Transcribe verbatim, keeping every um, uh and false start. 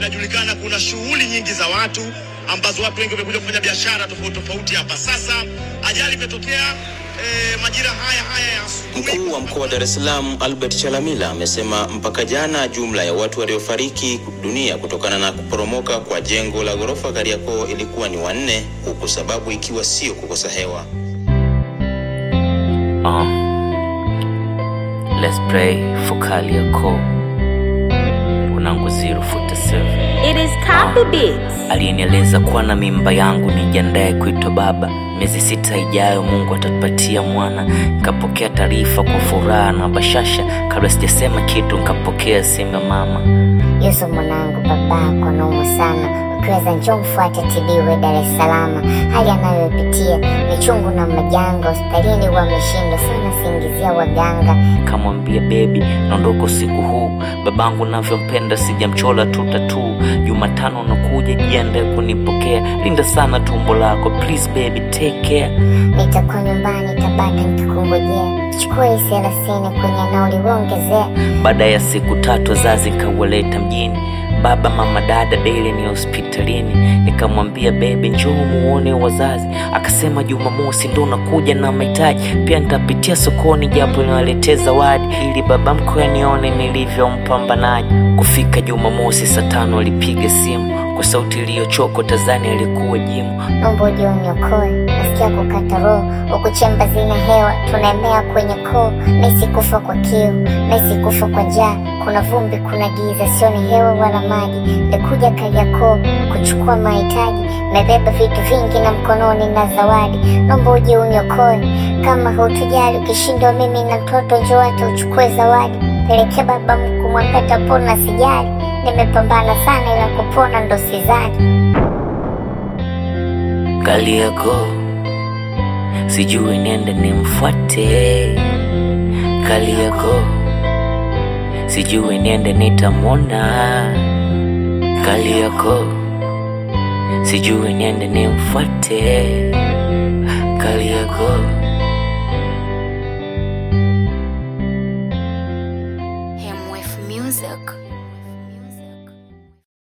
Inajulikana kuna shughuli nyingi za watu ambazo watu wengi wamekuja kufanya biashara tofauti tofauti hapa. Sasa ajali imetokea E, majira haya haya ya asubuhi. Mkuu wa mkoa wa Dar es Salaam Albert Chalamila amesema mpaka jana jumla ya watu waliofariki dunia kutokana na kuporomoka kwa jengo la ghorofa Kariakoo ilikuwa ni wanne, huku sababu ikiwa sio kukosa hewa. Um, let's pray for Kariakoo. Unangu zero forty-seven. It is Copy Beats. Alinieleza kuwa na mimba yangu nijiandae kuitwa baba. Miezi sita ijayo Mungu atatupatia mwana. Nikapokea taarifa kwa furaha na bashasha. Kabla sijasema kitu nikapokea simu ya mama. Yusuf mwanangu, babako anaumwa sana. Ukiweza njoo mfuate tibiwe Dar es Salaam. Hali anayopitia ni chungu na majanga. Hospitalini wameshindwa sana, singizia waganga. Kamwambia baby naondoka usiku huu. Babangu navyompenda sijamchola tu tattoo. Jumatano nakuja jiandae kunipokea. Linda sana tumbo lako please baby take care. Nitakuwa nyumbani Tabata nikikungojea. Chukua hii thelathini kwenye nauli uongezea. Baada ya siku tatu wazazi nikawaleta mjini. Baba mama dada daily ni hospitalini. Nikamwambia baby njoo muone wazazi. Akasema Jumamosi ndo nakuja na mahitaji. Pia nitapitia sokoni japo niwaletee zawadi ili baba mkwe anione nilivyo mpambanaji. Kufika Jumamosi saa tano alipiga simu. Kwa sauti iliyochoka tazani alikuwa jimu. Naomba uje uniokoe, nasikia kukata roho. Huku chemba zina hewa, tunaemea kwenye koo. Nahisi kufa kwa kiu, nahisi kufa kwa njaa. Kuna vumbi, kuna giza, sioni hewa wala maji. Nikuja Kariakoo kuchukua mahitaji. Mebeba vitu vingi na mkononi na zawadi. Naomba uje uniokoe, kama hutujali ukishindwa mimi na mtoto njoo hata uchukue zawadi. Peleke baba mkuu mwambie atapona sijali. Nimepambana sana ila kupona ndo sidhani. Kariakoo sijui niende nimfuate. Kariakoo sijui niende nitamwona. Kariakoo sijui niende nimfuate. Kariakoo